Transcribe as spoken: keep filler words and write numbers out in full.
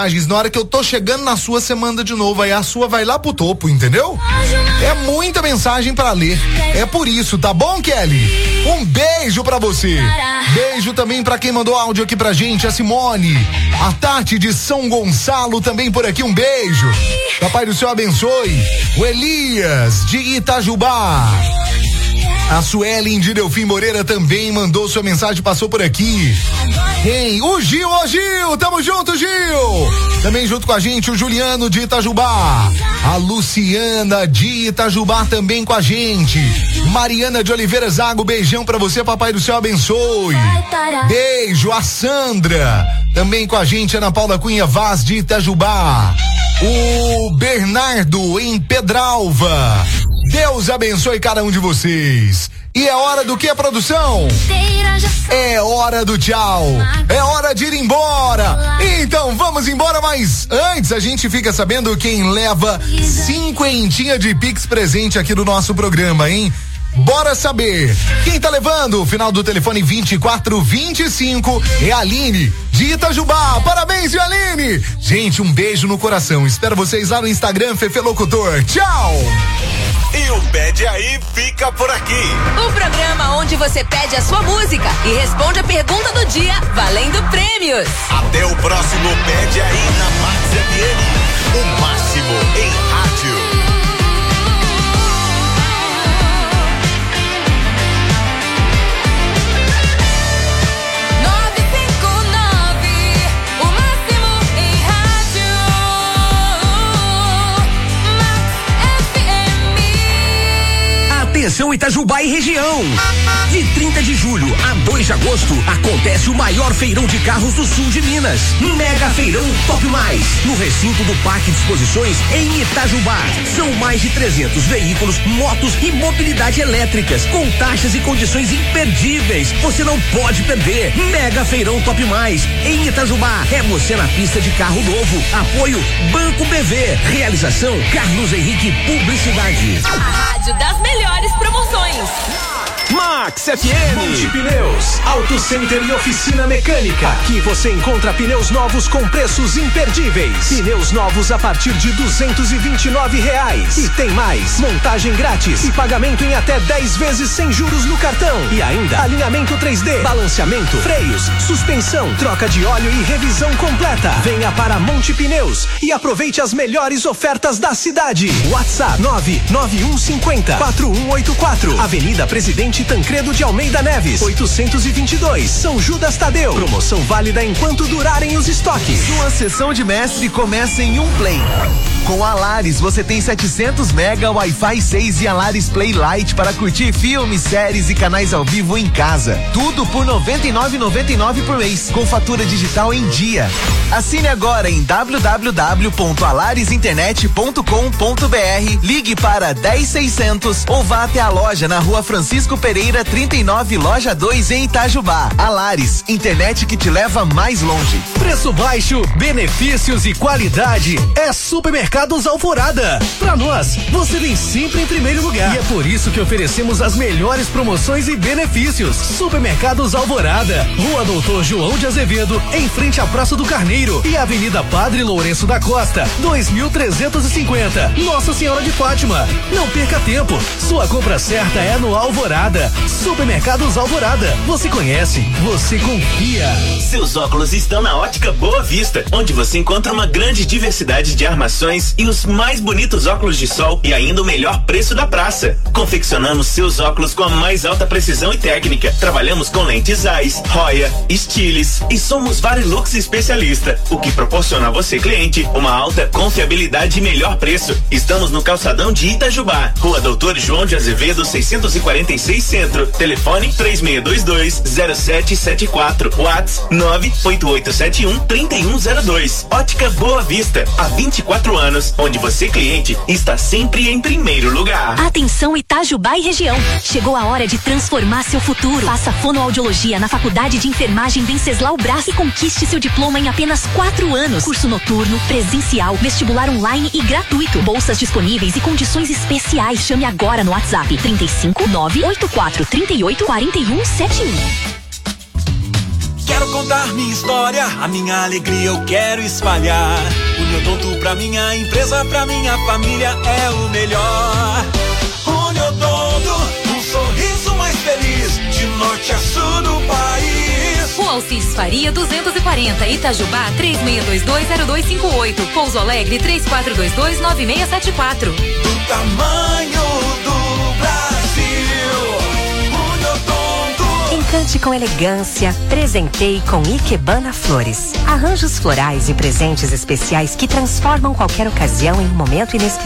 Na hora que eu tô chegando na sua, você manda de novo, aí a sua vai lá pro topo, entendeu? É muita mensagem pra ler, é por isso, tá bom, Kelly? Um beijo pra você. Beijo também pra quem mandou áudio aqui pra gente, a Simone, a Tati de São Gonçalo também por aqui, um beijo. Papai do céu abençoe. O Elias de Itajubá. A Suelen de Delfim Moreira também mandou sua mensagem, passou por aqui. Hein, o Gil, ô Gil, tamo junto, Gil. Também junto com a gente o Juliano de Itajubá. A Luciana de Itajubá também com a gente. Mariana de Oliveira Zago, beijão pra você, papai do céu abençoe. Beijo, a Sandra também com a gente, Ana Paula Cunha Vaz de Itajubá. O Bernardo em Pedralva. Deus abençoe cada um de vocês. E é hora do que, produção? É hora do tchau. É hora de ir embora. Então vamos embora, mas antes a gente fica sabendo quem leva cinquentinha de Pix presente aqui do nosso programa, hein? Bora saber. Quem tá levando? Final do telefone vinte e quatro vinte e cinco é a Aline de Itajubá. Parabéns, Aline. Gente, um beijo no coração. Espero vocês lá no Instagram, Fefe Locutor. Tchau. E o Pede Aí fica por aqui. O programa onde você pede a sua música e responde a pergunta do dia, valendo prêmios. Até o próximo Pede Aí na Max F M. O máximo em rádio. Atenção Itajubá e região. De trinta de julho a dois de agosto acontece o maior feirão de carros do sul de Minas. Mega Feirão Top Mais, no recinto do Parque de Exposições em Itajubá. São mais de trezentos veículos, motos e mobilidade elétricas, com taxas e condições imperdíveis. Você não pode perder. Mega Feirão Top Mais em Itajubá. É você na pista de carro novo. Apoio Banco B V. Realização Carlos Henrique Publicidade. A rádio das melhores promoções. Max F M. Monte Pneus, Auto Center e Oficina Mecânica. Aqui você encontra pneus novos com preços imperdíveis. Pneus novos a partir de duzentos e vinte e nove reais. E tem mais, montagem grátis e pagamento em até dez vezes sem juros no cartão. E ainda alinhamento três D, balanceamento, freios, suspensão, troca de óleo e revisão completa. Venha para Monte Pneus e aproveite as melhores ofertas da cidade. WhatsApp nove nove um cinco zero quatro um oito quatro. Avenida Presidente Tancredo de Almeida Neves, oitocentos e vinte e dois, São Judas Tadeu. Promoção válida enquanto durarem os estoques. Sua sessão de mestre começa em um play. Com a Lares você tem setecentos mega Wi-Fi seis e a Lares Play Lite para curtir filmes, séries e canais ao vivo em casa. Tudo por noventa e nove reais e noventa e nove centavos por mês, com fatura digital em dia. Assine agora em w w w ponto alares internet ponto com ponto b r, ligue para dez seiscentos ou vá até a loja na Rua Francisco Pereira trinta e nove, loja dois em Itajubá. Alares, internet que te leva mais longe. Preço baixo, benefícios e qualidade é Supermercados Alvorada. Pra nós, você vem sempre em primeiro lugar. E é por isso que oferecemos as melhores promoções e benefícios. Supermercados Alvorada, Rua Doutor João de Azevedo, em frente à Praça do Carneiro, e Avenida Padre Lourenço da Costa, dois mil trezentos e cinquenta, Nossa Senhora de Fátima. Não perca tempo, sua compra certa é no Alvorada. Supermercados Alvorada, você conhece, você confia. Seus óculos estão na Ótica Boa Vista, onde você encontra uma grande diversidade de armações e os mais bonitos óculos de sol e ainda o melhor preço da praça. Confeccionamos seus óculos com a mais alta precisão e técnica. Trabalhamos com lentes Zeiss, Roya, Stiles e somos Varilux especialista, o que proporciona a você, cliente, uma alta confiabilidade e melhor preço. Estamos no calçadão de Itajubá, Rua Doutor João de Azevedo, seiscentos e quarenta e seis Centro. Telefone três seis dois dois zero sete sete quatro. WhatsApp nove oito oito sete um três um zero dois. Ótica Boa Vista, há vinte e quatro anos, onde você, cliente, está sempre em primeiro lugar. Atenção Itajubá e região. Chegou a hora de transformar seu futuro. Faça fonoaudiologia na Faculdade de Enfermagem Venceslau Braz e conquiste seu diploma em apenas quatro anos. Curso noturno, presencial, vestibular online e gratuito. Bolsas disponíveis e condições especiais. Chame agora no WhatsApp trinta e cinco, nove oito quatro, trinta e oito, quarenta e um, setenta e um. Quero contar minha história, a minha alegria eu quero espalhar. Uniodonto pra minha empresa, pra minha família é o melhor. Uniodonto, um sorriso mais feliz, de norte a sul do país. Rua Alcides Faria duzentos e quarenta, Itajubá três seis dois dois zero dois cinco oito, Pouso Alegre três quatro dois dois nove seis sete quatro. Do tamanho do Brasil, Uniodonto. Encante com elegância, presentei com Ikebana Flores. Arranjos florais e presentes especiais que transformam qualquer ocasião em um momento inesquecível.